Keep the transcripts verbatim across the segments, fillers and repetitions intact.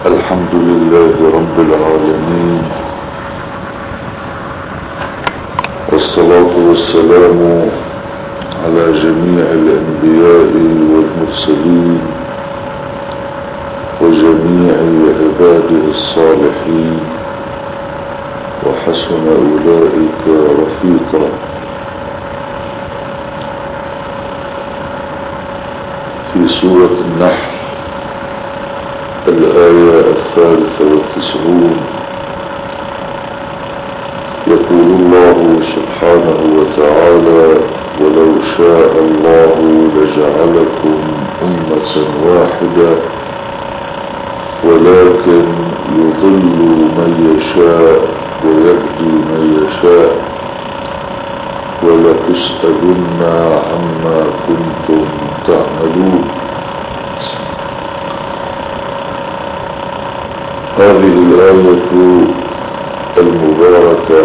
الحمد لله رب العالمين، والصلاة والسلام على جميع الأنبياء والمرسلين وجميع عباده الصالحين، وحسن أولئك رفيقا. في سورة النحل الآية الثالثة والتسعون يقول الله سبحانه وتعالى: ولو شاء الله لجعلكم أمة واحدة ولكن يضل من يشاء ويهدي من يشاء ولتسألن عما كنتم تعملون. هذه الآية المباركة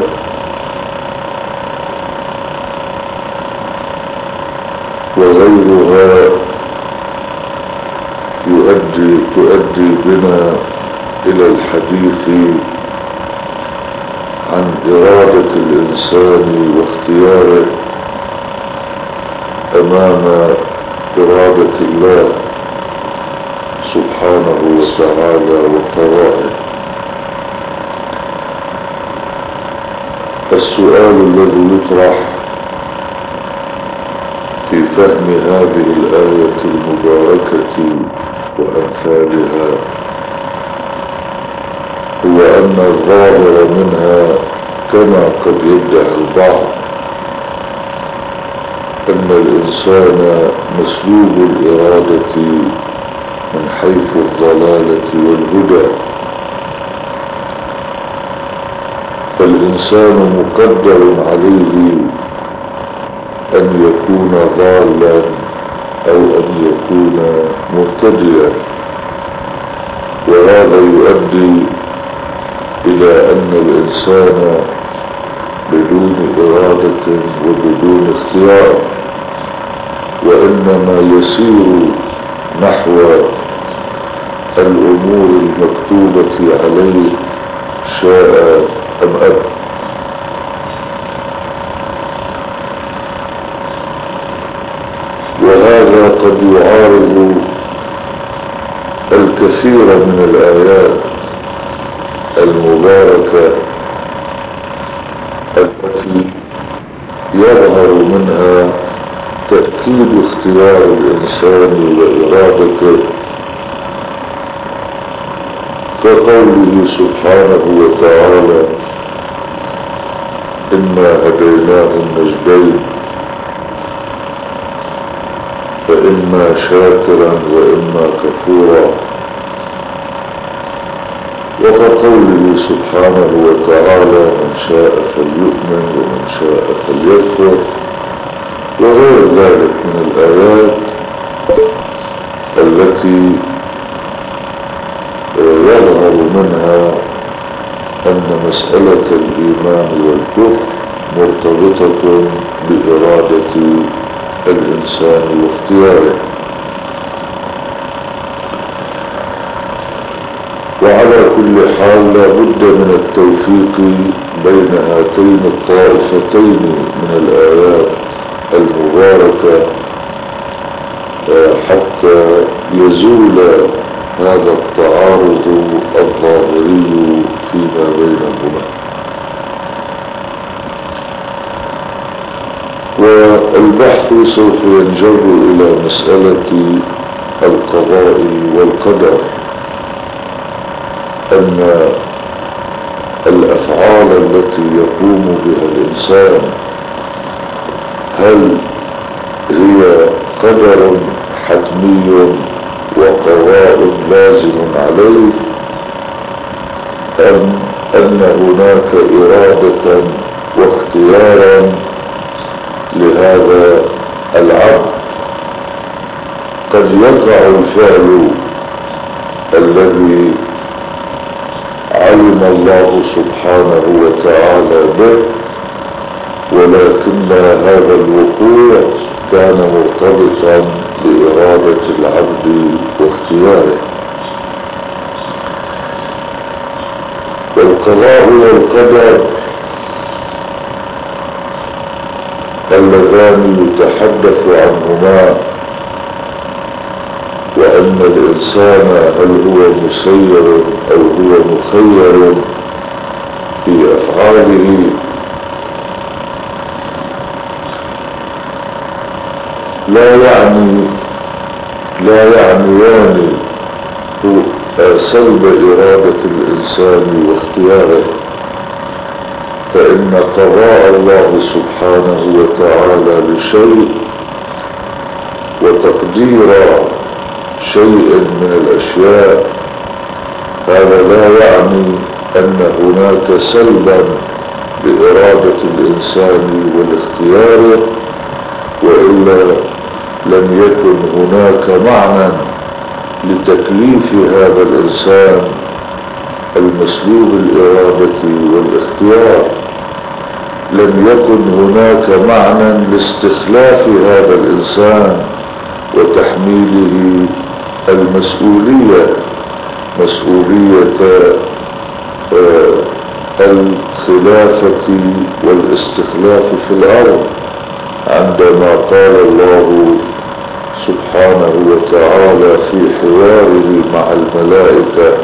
وغيرها يؤدي تؤدي بنا إلى الحديث عن إرادة الإنسان واختياره أمام إرادة الله سبحانه وتعالى وقضائه. السؤال الذي يطرح في فهم هذه الآية المباركة وأمثالها هو أن الظاهر منها كما قد يدعي البعض أن الإنسان مسلوب الإرادة من حيث الضلالة والهدى، فالإنسان مقدر عليه أن يكون ضالا أو أن يكون مهتديا، وهذا يؤدي إلى أن الإنسان بدون إرادة وبدون اختيار وإنما يسير نحو الأمور المكتوبة عليه شاء أم أبى. وهذا قد يعارض الكثير من الآيات المباركة التي يظهر منها تأكيد اختيار الإنسان وإرادته، كقوله سبحانه وتعالى: إنا هديناه النجدين فإما شاكرا وإما كفورا، وكقوله سبحانه وتعالى: من شاء فليؤمن ومن شاء فليكفر، وغير ذلك من الآيات التي يظهر منها أن مسألة الإيمان والكفر مرتبطة بإرادة الإنسان واختياره. وعلى كل حال لا بد من التوفيق بين هاتين الطائفتين من الآيات المباركة حتى يزول هذا التعارض الظاهري فيما بينهما. والبحث سوف ينجر إلى مسألة القضاء والقدر، أن الأفعال التي يقوم بها الإنسان هل هي قدر حتمي وقضاء لازم عليه، أم أن هناك إرادة واختيارا لهذا العبد؟ قد يقع الفعل الذي علم الله سبحانه وتعالى به، ولكن هذا الوقوع كان مرتبطا بإرادة العبد واختياره. والقضاء والقدر اللذان يتحدث عنهما وأن الإنسان هل هو مسير أو هو مخير في أفعاله، لا يعني لا يعنيان سلب إرادة الإنسان واختياره، فإن قضاء الله سبحانه وتعالى لشيء وتقدير شيء من الأشياء هذا لا يعني أن هناك سلبا لإرادة الإنسان والاختيار، وإلا لم يكن هناك معنى لتكليف هذا الإنسان المسلوب الإرادة والاختيار، لم يكن هناك معنى لاستخلاف هذا الإنسان وتحميله المسؤولية، مسؤولية الخلافة والاستخلاف في الأرض، عندما قال الله سبحانه وتعالى في حواره مع الملائكة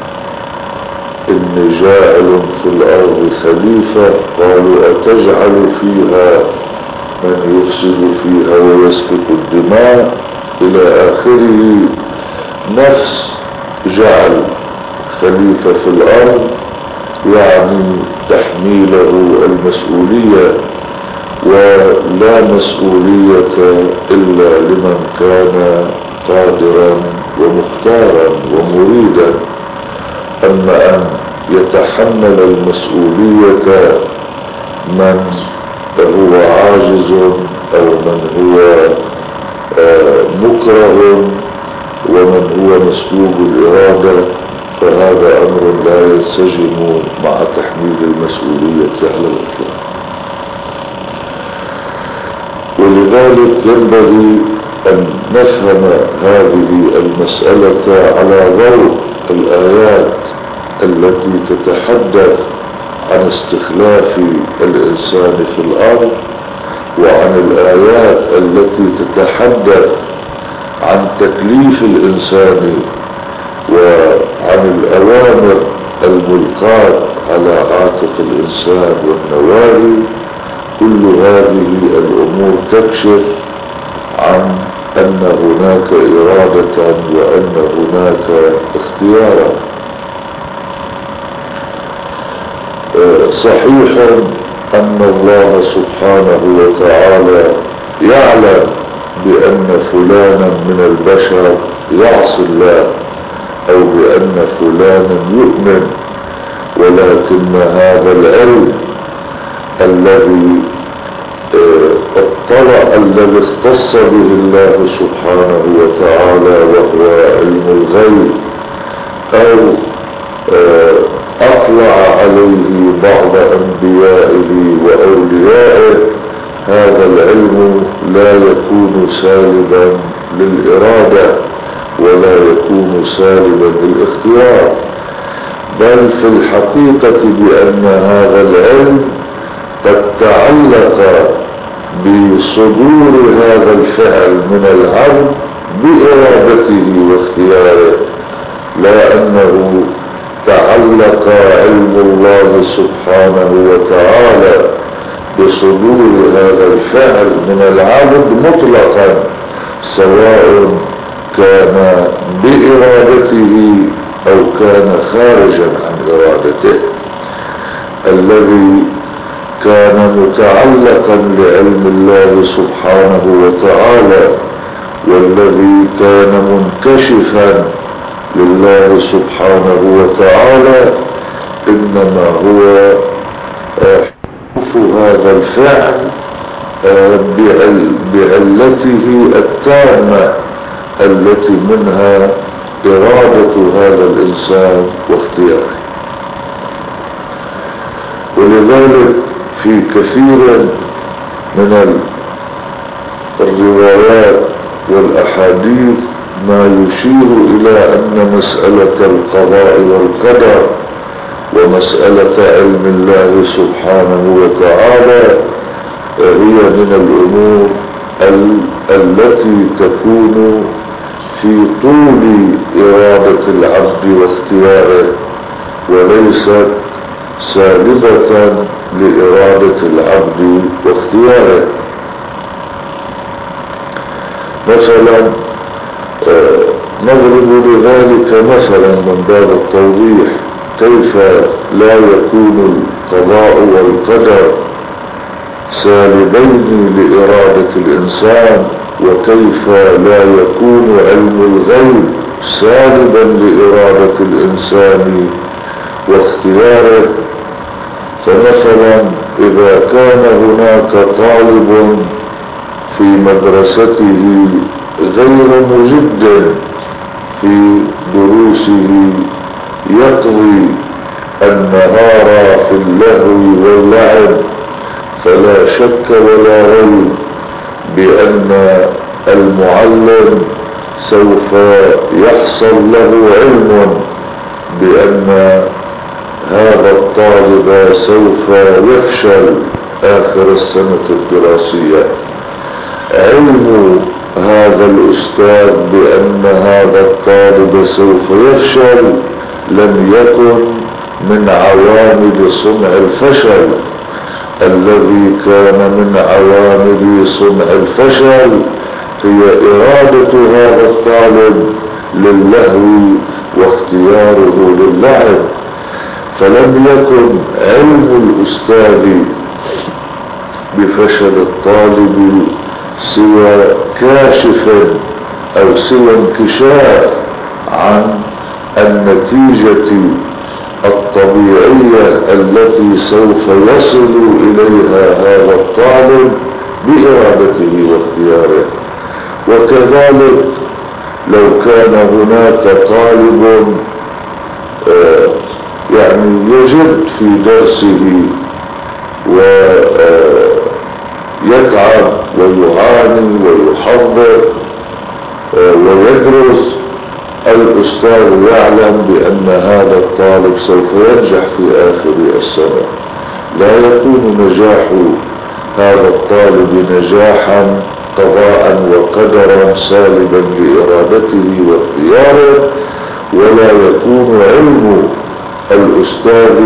إني جاعل في الأرض خليفة، قالوا أتجعل فيها من يفسد فيها ويسفك الدماء إلى آخره. نفس جعل خليفة في الأرض يعني تحميله المسؤولية، ولا مسؤولية إلا لمن كان قادرا ومختارا ومريدا. أما أن يتحمل المسؤولية من هو عاجز أو من هو مكره ومن هو مسلوب الإرادة، فهذا أمر لا ينسجم مع تحميل المسؤولية على الإطلاق. ولذلك ينبغي أن نفهم هذه المسألة على ضوء الآيات التي تتحدث عن استخلاف الإنسان في الأرض، وعن الآيات التي تتحدث عن تكليف الإنسان، وعن الأوامر الملقاة على عاتق الإنسان والنواهي. كل هذه الأمور تكشف عن أن هناك إرادة وأن هناك اختيارا. صحيح أن الله سبحانه وتعالى يعلم بأن فلانا من البشر يعصي الله أو بأن فلانا يؤمن، ولكن هذا العلم الذي اطلع الذي اختص به الله سبحانه وتعالى وهو علم الغيب، أو أطلع عليه بعض أنبيائه وأوليائه، هذا العلم لا يكون سالبا للإرادة ولا يكون سالبا للاختيار، بل في الحقيقة بأن هذا العلم قد تعلق بصدور هذا الفعل من العبد بإرادته واختياره، لا أنه تعلق علم الله سبحانه وتعالى بصدور هذا الفعل من العبد مطلقا، سواء كان بإرادته أو كان خارجا عن إرادته. الذي كان متعلقا بعلم الله سبحانه وتعالى والذي كان منكشفا لله سبحانه وتعالى إنما هو حدوث هذا الفعل بعلته التامة التي منها إرادة هذا الإنسان واختياره. ولذلك في كثير من الروايات والأحاديث ما يشير إلى أن مسألة القضاء والقدر ومسألة علم الله سبحانه وتعالى هي من الأمور ال التي تكون في طول إرادة العبد واختياره، وليست سالبة لإرادة العبد واختياره. مثلا نضرب لذلك مثلا من باب التوضيح كيف لا يكون القضاء والقدر سالبين لإرادة الإنسان، وكيف لا يكون علم الغيب سالبا لإرادة الإنسان واختياره. فمثلا إذا كان هناك طالب في مدرسته غير مجد في دروسه، يقضي النهار في اللهو واللعب، فلا شك ولا ريب بأن المعلم سوف يحصل له علم بأن هذا الطالب سوف يفشل آخر السنة الدراسية. علم هذا الأستاذ بأن هذا الطالب سوف يفشل لم يكن من عوامل صنع الفشل. الذي كان من عوامل صنع الفشل هي إرادة هذا الطالب للهو واختياره للعب. فلم يكن علم الأستاذ بفشل الطالب سوى كاشف أو سوى انكشاف عن النتيجة الطبيعية التي سوف يصل إليها هذا الطالب بإرادته واختياره. وكذلك لو كان هناك طالب آه يعني يجد في درسه ويتعب ويعاني ويحضر آه ويدرس، الأستاذ يعلم بأن هذا الطالب سوف ينجح في آخر السنة، لا يكون نجاح هذا الطالب نجاحا قضاء وقدرا سالبا لإرادته واختياره، ولا يكون علم الأستاذ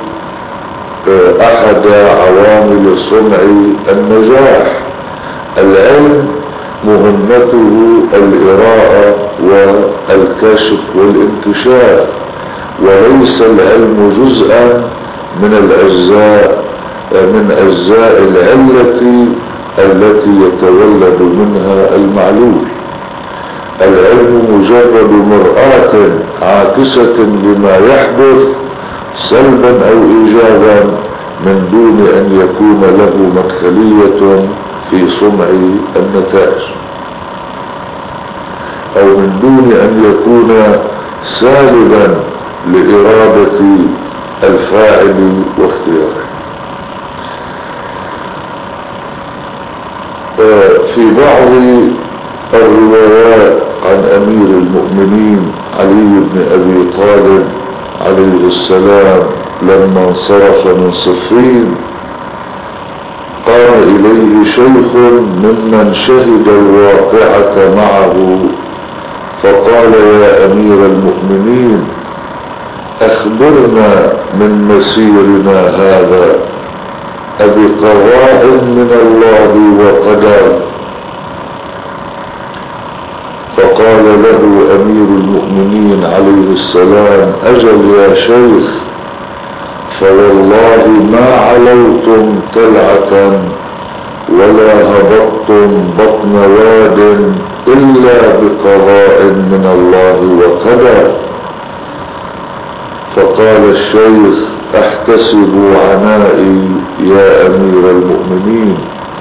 أحد عوامل صنع النجاح. العلم مهمته الإراءة والكشف والانكشاف، وليس العلم جزءا من الأجزاء من أجزاء العلة التي يتولد منها المعلول. العلم مجرد مرآة عاكسة لما يحدث سلبا أو إيجابا من دون أن يكون له مدخلية في صنع النتائج، أو من دون أن يكون سالبا لإرادة الفاعل واختياره. في بعض الروايات عن أمير المؤمنين علي بن أبي طالب عليه السلام لما انصرف من صفين قام إليه شيخ ممن شهد الواقعة معه فقال: يا أمير المؤمنين، أخبرنا من مسيرنا هذا، أبقضاء من الله وقدر؟ فقال له أمير المؤمنين عليه السلام: أجل يا شيخ، فوالله ما علوتم تلعة ولا هبطتم بطن واد إلا بقضاء من الله وقدر. فقال الشيخ: احتسب عنائي يا أمير المؤمنين.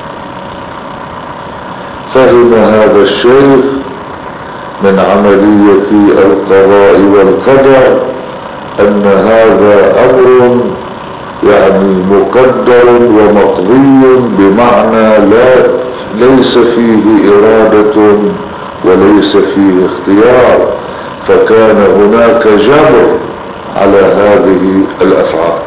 فهم هذا الشيخ من عملية القضاء والقدر أن هذا أمر يعني مقدر ومقضي، بمعنى لا ليس فيه إرادة وليس فيه اختيار، فكان هناك جبر على على هذه الأفعال.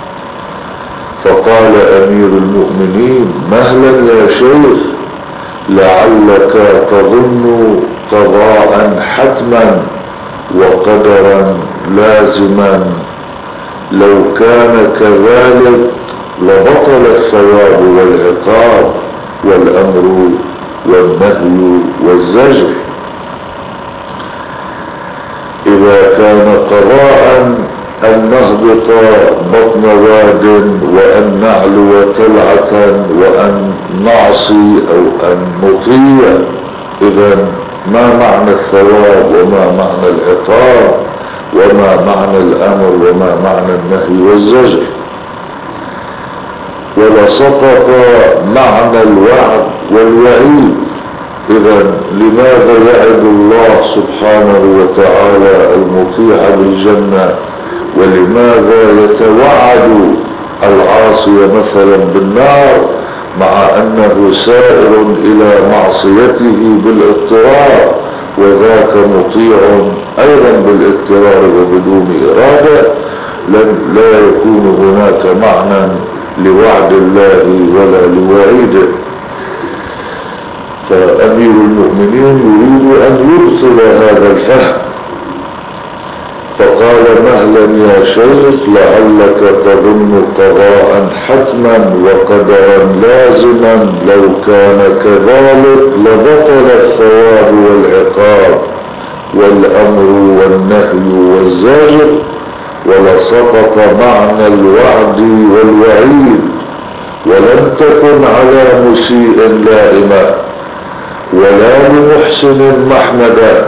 فقال أمير المؤمنين: مهلا يا شيخ، لعلك تظن قضاء حتما وقدرا لازما، لو كان كذلك لبطل الثواب والعقاب والأمر والنهي والزجر. إذا كان قضاء أن نهبط بطن واد وأن نعلو تلعة وأن نعصي أو أن نطيع، إذا ما معنى الثواب وما معنى العقاب وما معنى الأمر وما معنى النهي والزجر؟ ولسقط معنى الوعد والوعيد. إذا لماذا يعد الله سبحانه وتعالى المطيع بالجنة، ولماذا يتوعد العاصي مثلا بالنار، مع أنه سائر إلى معصيته بالاضطرار، وذاك مطيع أيضا بالاضطرار وبدون إرادة؟ لا يكون هناك معنى لوعد الله ولا لوعيده. فأمير المؤمنين يريد أن يبطل هذا الفهم، فقال: مهلا يا شيخ، لعلك تظن قضاء حتما وقدرا لازما، لو كان كذلك لبطل الثواب والعقاب والأمر والنهي والزجر، ولسقط معنى الوعد والوعيد، ولم تكن على مسيء لائمة ولا لمحسن محمدا،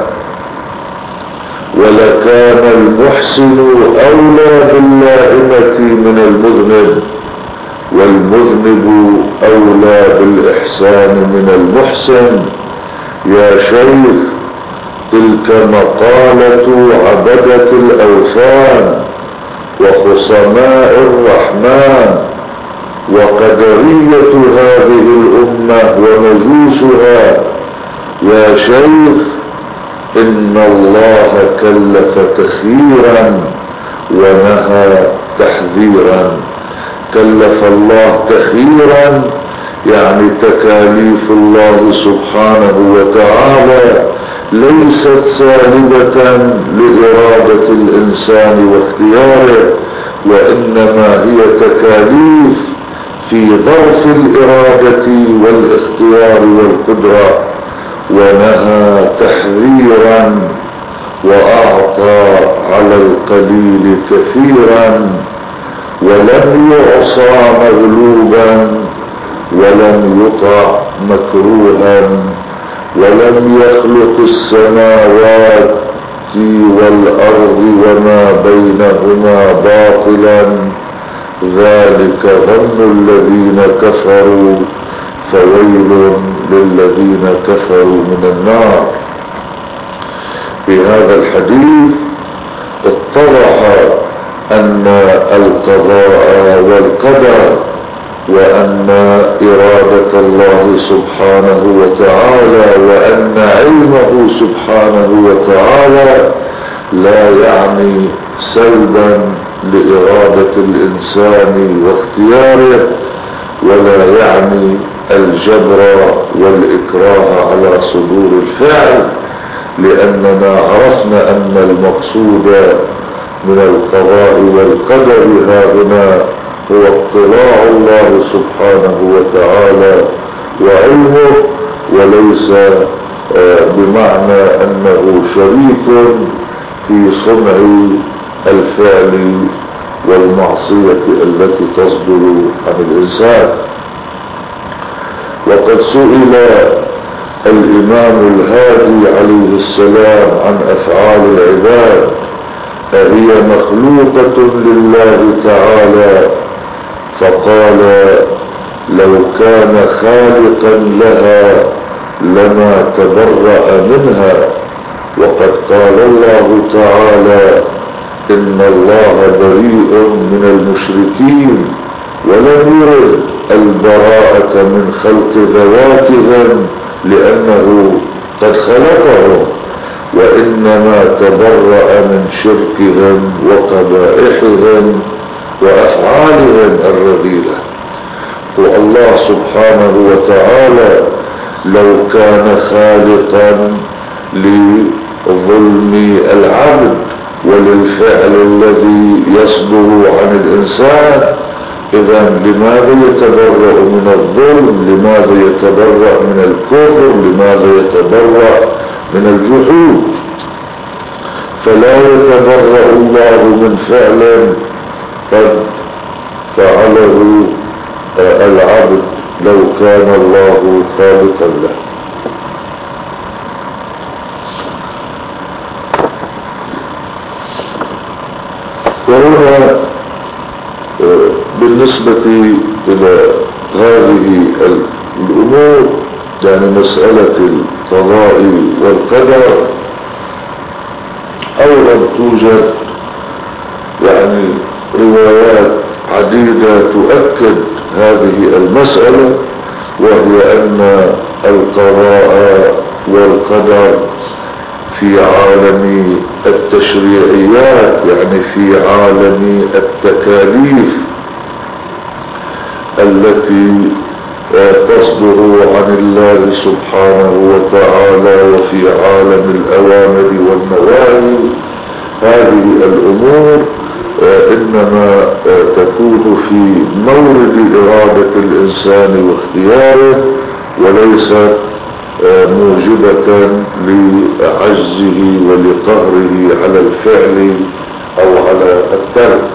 ولكان المحسن أولى باللائمة من المذنب، والمذنب أولى بالإحسان من المحسن. يا شيخ، تلك مقالة عبدة الأوثان وخصماء الرحمن وقدرية هذه الأمة ومجوسها. يا شيخ، إن الله كلف تخييرا ونهى تحذيرا. كلف الله تخييرا يعني تكاليف الله سبحانه وتعالى ليست سالبة لإرادة الإنسان واختياره، وإنما هي تكاليف في ظرف الإرادة والاختيار والقدرة. ونهى تحذيرا وأعطى على القليل كثيرا، ولم يعصى مغلوبا ولم يطع مكروها، ولم يخلق السماوات والأرض وما بينهما باطلا. ذلك ظن الذين كفروا، فويل للذين كفروا من النار. في هذا الحديث اتضح أن القضاء والقدر وأن إرادة الله سبحانه وتعالى وأن علمه سبحانه وتعالى لا يعني سلبا لإرادة الإنسان واختياره، ولا يعني الجبر والإكراه على صدور الفعل، لأننا عرفنا أن المقصود من القضاء والقدر هنا هو اطلاع الله سبحانه وتعالى وعلمه، وليس بمعنى أنه شريك في صنع الفعل والمعصية التي تصدر عن الإنسان. وقد سئل الإمام الهادي عليه السلام عن أفعال العباد: أهي مخلوقة لله تعالى؟ فقال: لو كان خالقا لها لما تبرأ منها. وقد قال الله تعالى: إن الله بريء من المشركين، ولم يرد البراءة من خلق ذواتهم لأنه قد خلقهم، وإنما تبرأ من شركهم وقبائحهم وأفعالهم الرذيلة. والله سبحانه وتعالى لو كان خالقا لظلم العبد وللفعل الذي يصدر عن الإنسان، إذا لماذا يتبرأ من الظلم؟ لماذا يتبرأ من الكفر؟ لماذا يتبرأ من الجحود؟ فلا يتبرأ الله من فعل قد فعله العبد لو كان الله خالقا له. وهنا بالنسبة إلى هذه الأمور، يعني مسألة القضاء والقدر، أولا توجد يعني روايات عديدة تؤكد هذه المسألة، وهي أن القضاء والقدر في عالم التشريعيات، يعني في عالم التكاليف التي تصدر عن الله سبحانه وتعالى، وفي عالم الأوامر والنواهي، هذه الأمور إنما تكون في مورد إرادة الإنسان واختياره، وليست موجبة لعجزه ولقهره على الفعل أو على الترك.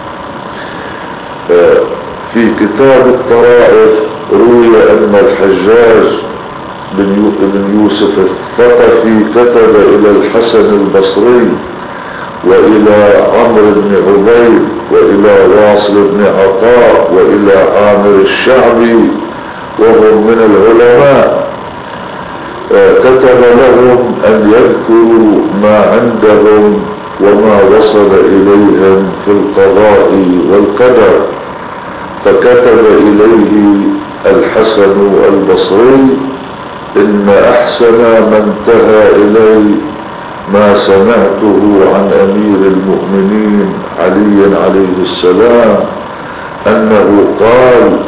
في كتاب الطرائف روي أن الحجاج بن يوسف الثقفي كتب إلى الحسن البصري وإلى عمرو بن عبيد وإلى واصل بن عطاء وإلى عامر الشعبي، وهم من العلماء، كتب لهم أن يذكروا ما عندهم وما وصل إليهم في القضاء والقدر. فكتب إليه الحسن البصري: إن أحسن ما انتهى إلي ما سمعته عن أمير المؤمنين علي عليه السلام أنه قال: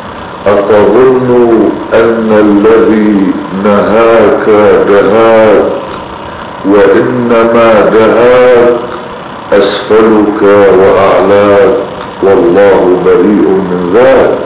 أتظن أن الذي نهاك دهاك، وإنما دهاك أسفلك وأعلاك، والله بريء من ذاك.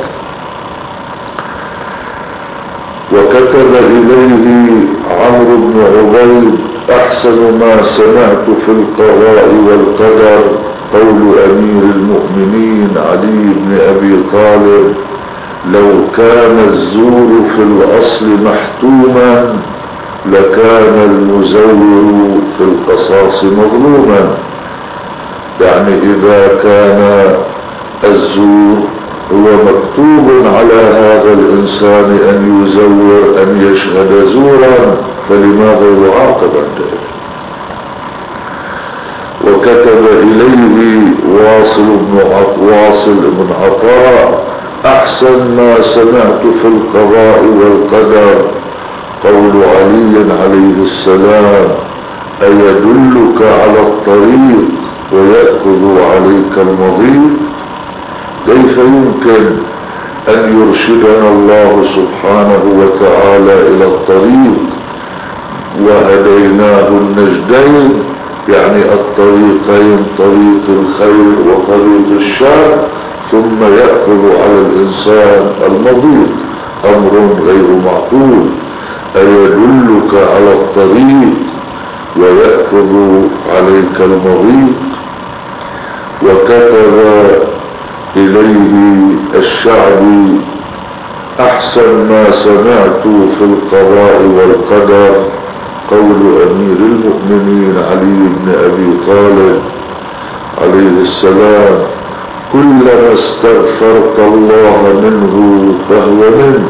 وكتب إليه عمرو بن عبيد: أحسن ما سمعت في القضاء والقدر قول أمير المؤمنين علي بن أبي طالب: لو كان الزور في الأصل محتوما لكان المزور في القصاص مظلوما. يعني إذا كان الزور هو مكتوب على هذا الإنسان أن يزور أن يشهد زورا، فلماذا يعاقب عند ذلك؟ وكتب إليه واصل بن واصل بن عطاء: أحسن ما سمعت في القضاء والقدر قول علي عليه السلام: أيدلك على الطريق ويأخذ عليك المضيق؟ كيف يمكن أن يرشدنا الله سبحانه وتعالى إلى الطريق وهديناه النجدين، يعني الطريقين، طريق الخير وطريق الشر، ثم يأخذ على الإنسان المضيق؟ أمر غير معقول. أيدلك على الطريق ويأخذ عليك المضيق؟ وكتب إليه الشعبي: أحسن ما سمعت في القضاء والقدر قول أمير المؤمنين علي بن أبي طالب عليه السلام: كلما استغفرت الله منه فهو منك،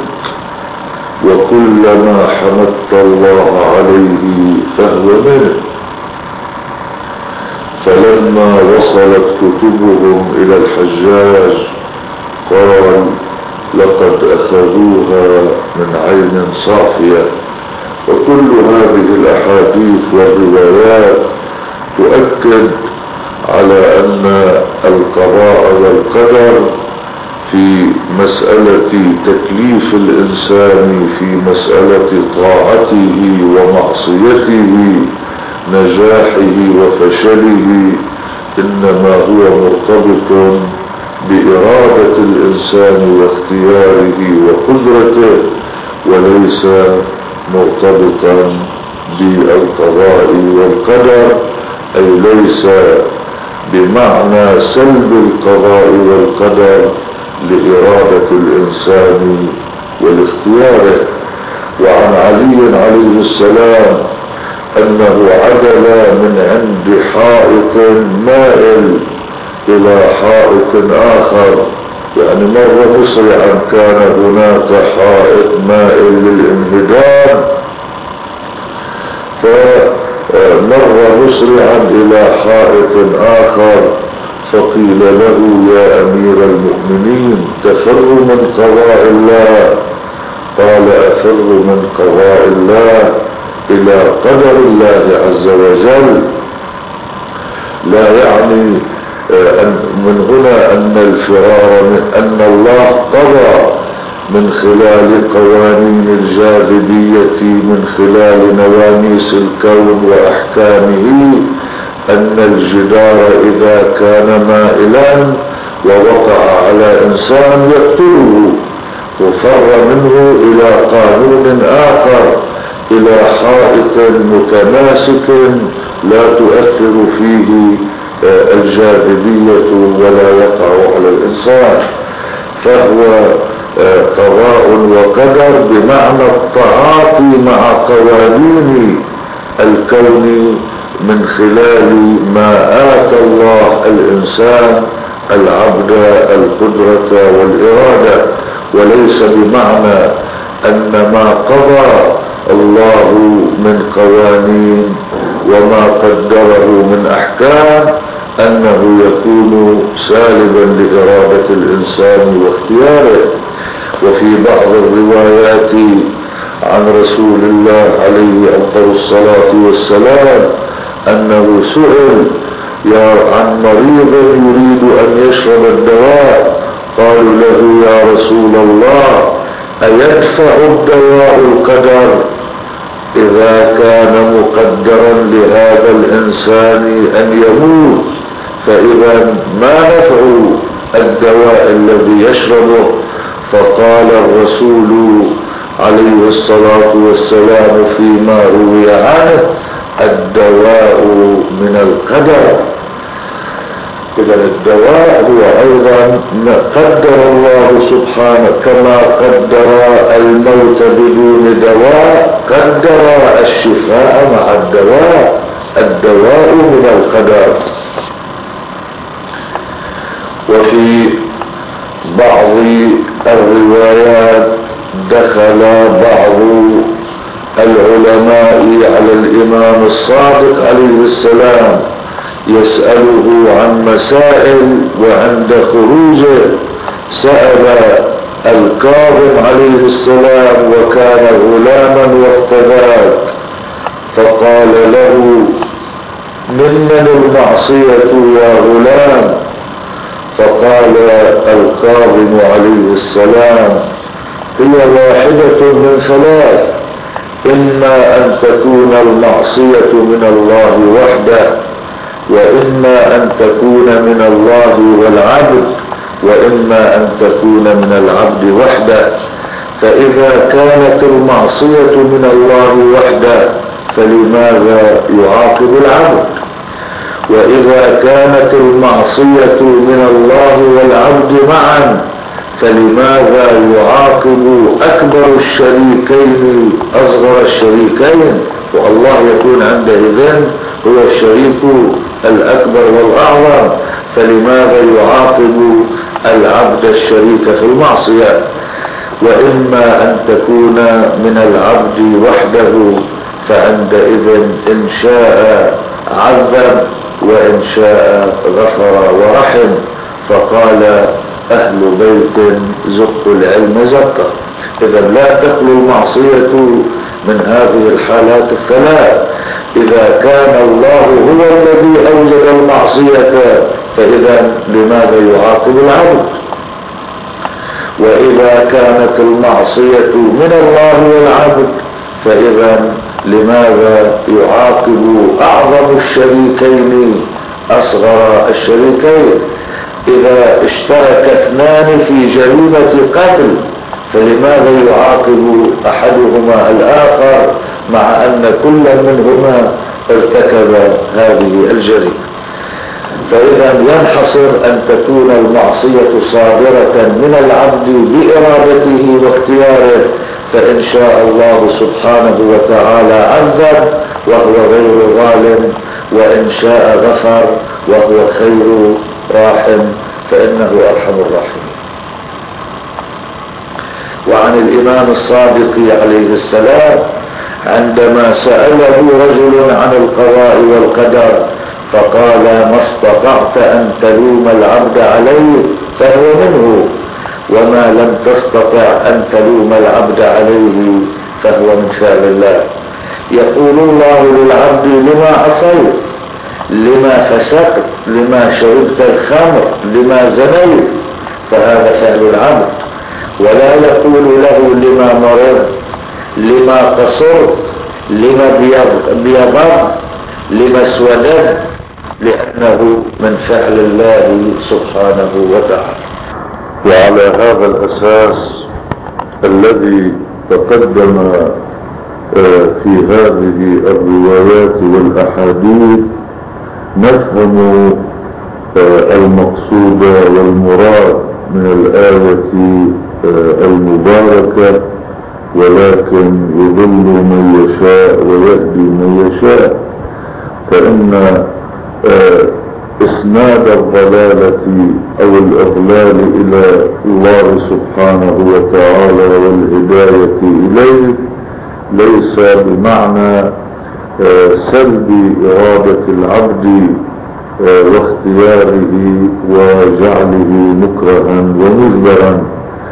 وكلما حمدت الله عليه فهو منه. فلما وصلت كتبهم إلى الحجاج قال: لقد أخذوها من عين صافية، وكل هذه الأحاديث والروايات تؤكد على أن القضاء والقدر في مسألة تكليف الإنسان في مسألة طاعته ومعصيته، نجاحه وفشله، إنما هو مرتبط بإرادة الإنسان واختياره وقدرته، وليس مرتبطا بالقضاء والقدر، أي ليس بمعنى سلب القضاء والقدر لإرادة الإنسان والاختياره. وعن علي عليه السلام أنه عدل من عند حائط مائل إلى حائط آخر، يعني مرة مسرعا كان هناك حائط مائل للانهدام، فمر مسرعا إلى حائط آخر، فقيل له يا أمير المؤمنين تفر من قضاء الله؟ قال أفر من قضاء الله إلى قدر الله عز وجل. لا يعني من هنا أن الفرار من أن الله قضى من خلال قوانين الجاذبية، من خلال نواميس الكون وأحكامه، أن الجدار إذا كان مائلا ووقع على إنسان يقتله، وفر منه إلى قانون آخر، إلى حائط متماسك لا تؤثر فيه الجاذبية ولا يقع على الإنسان. فهو قضاء وقدر بمعنى التعاطي مع قوانين الكون من خلال ما آتى الله الإنسان العبد القدرة والإرادة، وليس بمعنى أن ما قضى الله من قوانين وما قدره من أحكام أنه يكون سالبا لإرادة الإنسان واختياره. وفي بعض الروايات عن رسول الله عليه أفضل الصلاة والسلام أنه سئل عن مريض يريد أن يشرب الدواء، قالوا له يا رسول الله أيدفع الدواء القدر؟ إذا كان مقدرا لهذا الإنسان أن يموت، فإذا ما نفع الدواء الذي يشربه؟ فقال الرسول عليه الصلاة والسلام فيما روي عنه الدواء من القدر. إذا الدواء هو أيضا ما قدر الله سبحانه، كما قدر الموت بدون دواء قدر الشفاء مع الدواء، الدواء من القدر. وفي بعض الروايات دخل بعض العلماء على الإمام الصادق عليه السلام يسأله عن مسائل، وعند خروجه سأل الكاظم عليه السلام وكان غلاما وقت ذاك، فقال له ممن المعصية يا غلام؟ فقال الكاظم عليه السلام هي واحدة من ثلاث، إما أن تكون المعصية من الله وحده، وإما أن تكون من الله والعبد، وإما أن تكون من العبد وحده. فإذا كانت المعصية من الله وحده فلماذا يعاقب العبد؟ وإذا كانت المعصية من الله والعبد معا فلماذا يعاقب أكبر الشريكين أصغر الشريكين؟ والله يكون عندئذ هو الشريك الأكبر والأعظم، فلماذا يعاقب العبد الشريك في المعصية؟ وإما أن تكون من العبد وحده فعندئذ إن شاء عذب وإن شاء غفر ورحم. فقال أهل بيت زقوا العلم زقا. إذا لا تخلو المعصية من هذه الحالات الثلاث. إذا كان الله هو الذي أوجد المعصية فإذا لماذا يعاقب العبد؟ وإذا كانت المعصية من الله والعبد فإذا لماذا يعاقب أعظم الشريكين أصغر الشريكين؟ إذا اشترك اثنان في جريمة قتل فلماذا يعاقب أحدهما الآخر مع أن كل منهما ارتكب هذه الجريمة؟ فإذا ينحصر أن تكون المعصية صادرة من العبد بإرادته واختياره، فإن شاء الله سبحانه وتعالى عذب وهو غير ظالم، وإن شاء غفر وهو خير راحم فإنه أرحم الراحمين. وعن الإمام الصادق عليه السلام عندما سأله رجل عن القضاء والقدر فقال: ما استطعت أن تلوم العبد عليه فهو منه، وما لم تستطع أن تلوم العبد عليه فهو من فعل الله. يقول الله للعبد: لما عصيت؟ لما فسقت؟ لما شربت الخمر؟ لما زنيت؟ فهذا فعل العبد. ولا يقول له: لما مرضت؟ لما قصرت؟ لما بيضت؟ لما اسودت؟ لأنه من فعل الله سبحانه وتعالى. وعلى هذا الأساس الذي تقدم في هذه الروايات والأحاديث نفهم المقصود والمراد من الآية المباركة: ولكن يضل من يشاء ويهدي من يشاء. فإن إسناد الضلالة أو الإضلال إلى الله سبحانه وتعالى والهداية إليه ليس بمعنى سلب إرادة العبد واختياره وجعله مكرها ومجبرا،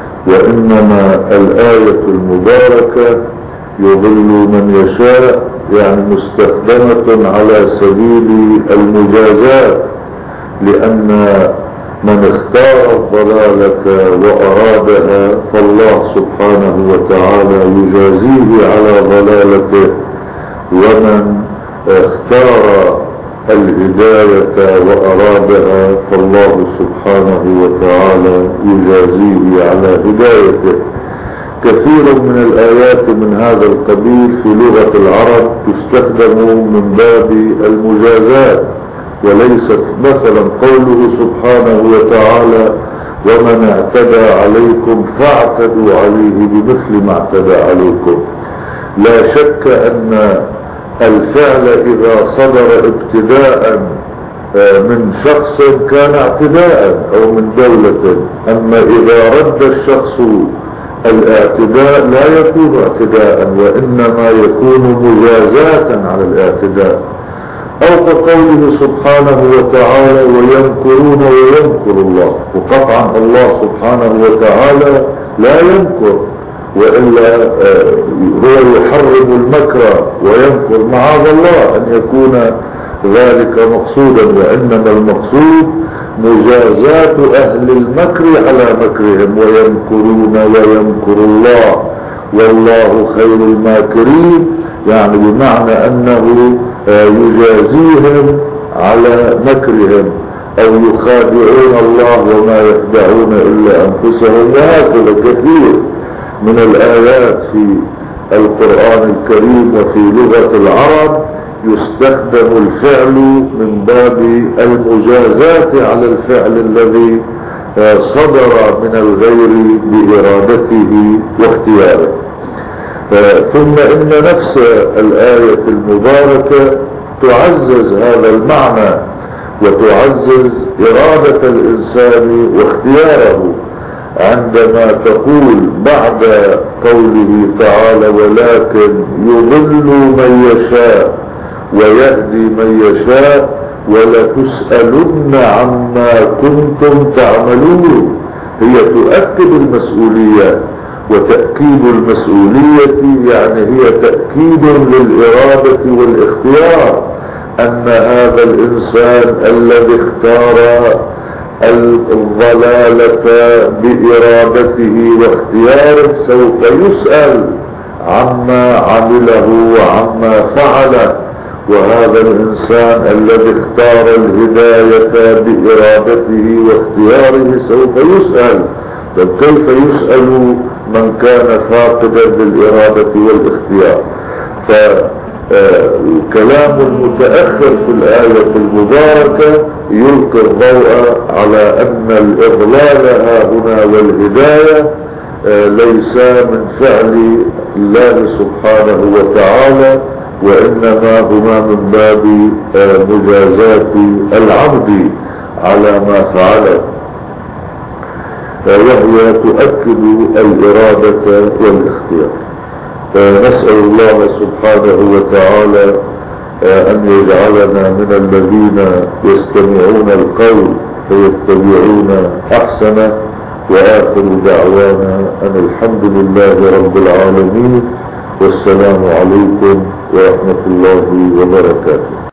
وإنما الآية المباركة يضل من يشاء يعني مستخدمة على سبيل المجازات، لأن من اختار الضلالة وأرادها فالله سبحانه وتعالى يجازيه على ضلالته، ومن اختار الهداية وأرادها فالله سبحانه وتعالى يجازيه على هدايته. كثير من الآيات من هذا القبيل في لغة العرب تستخدم من باب المجازات، وليست مثلا قوله سبحانه وتعالى: ومن اعتدى عليكم فاعتدوا عليه بمثل ما اعتدى عليكم. لا شك أن الفعل إذا صدر ابتداء من شخص كان اعتداء أو من دولة، أما إذا رد الشخص الاعتداء لا يكون اعتداء وإنما يكون مجازاة على الاعتداء. أو كقوله سبحانه وتعالى: ويمكرون ويمكر الله. وقطعا الله سبحانه وتعالى لا يمكر، وإلا هو يحرم المكر ويمكر، معاذ الله أن يكون ذلك مقصودا، وإنما المقصود مجازات أهل المكر على مكرهم. ويمكرون ويمكر الله والله خير الماكرين، يعني بمعنى أنه يجازيهم على مكرهم، أو يخادعون الله وما يخدعون إلا أنفسهم. وهكذا كثير من الآيات في القرآن الكريم وفي لغة العرب يستخدم الفعل من باب المجازات على الفعل الذي صدر من الغير بإرادته واختياره. ثم إن نفس الآية المباركة تعزز هذا المعنى وتعزز إرادة الإنسان واختياره، عندما تقول بعد قوله تعالى: ولكن يضل من يشاء ويهدي من يشاء ولتسألن عما كنتم تعملون. هي تؤكد المسؤولية وتأكيد المسؤولية يعني هي تأكيد للإرادة والاختيار، أن هذا الإنسان الذي اختار الضلالة بإرادته واختياره سوف يسأل عما عمله وعما فعله. وهذا الإنسان الذي اختار الهداية بإرادته واختياره سوف يسأل. طب كيف يسأل من كان فاقدا للإرادة والاختيار؟ فالكلام المتأخر في الآية المباركة يلقي الضوء على أن الإضلال ها هنا والهداية ليس من فعل الله سبحانه وتعالى، وإنما هما من باب مجازات العبد على ما فعله، وهي تؤكد الإرادة والاختيار. نسأل الله سبحانه وتعالى أن يجعلنا من الذين يستمعون القول فيتبعون أحسنه. وآخر دعوانا أن الحمد لله رب العالمين، والسلام عليكم ورحمة الله وبركاته.